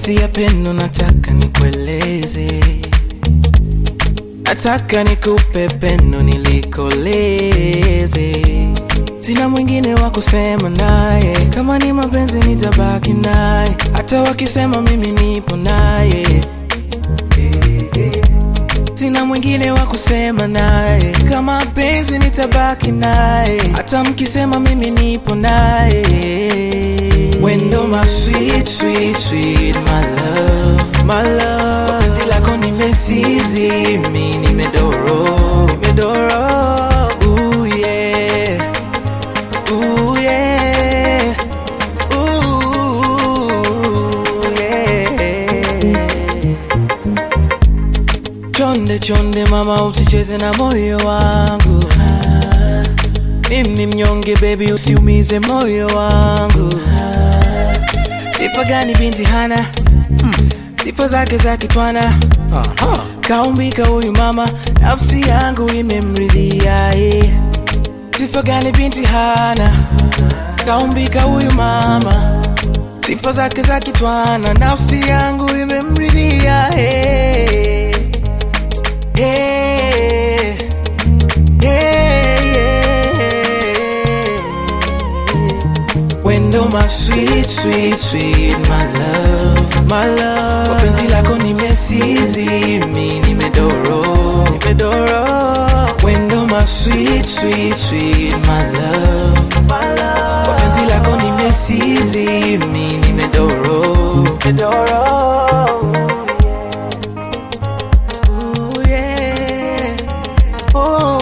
hadithi ya pendo nataka nikueleze. Nataka nikupe pendo nilikoleze. Sina mwingine wa kusema naye, kama ni mapenzi nitabaki naye, hata wakisema mimi nipo naye. Sina mwingine wa kusema naye, kama mapenzi nitabaki naye, hata mkisema mimi nipo naye. Wendo my sweet, sweet, sweet, my love, my love. Wapenzi lako nimesizi, mimi nimedoro, nimedoro. Ooh yeah, ooh yeah, ooh yeah. Chonde chonde mama, usicheze na moyo wangu. Mimi mnyonge baby, usiumize moyo wangu. Sifa gani binti hana? Sifa zake za kitwana. Kaumbika huyu mama, nafsi yangu imemridhia. Sifa gani binti hana? Kaumbika huyu mama, sifa zake za kitwana, nafsi yangu imemridhia. Wendo my sweet, sweet, sweet, my love, my love. Wapenzi lako nimesizi, mimi nimedoro, nimedoro. Wendo my sweet, sweet, sweet, my love, my love. Wapenzi lako nimesizi, mimi nimedoro, nimedoro. Ooh yeah, oh.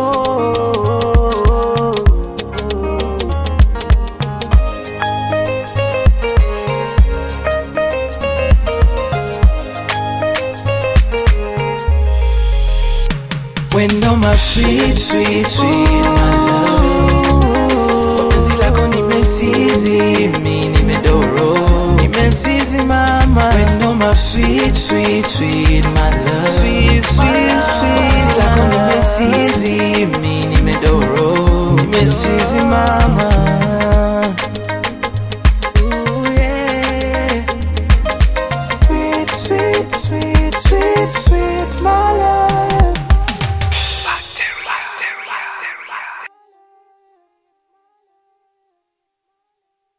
Wendo my sweet, sweet, sweet, my love. Wapenzi lako nimesizi, mimi nimedoro, nimesizi mama. Wendo my sweet, sweet, sweet,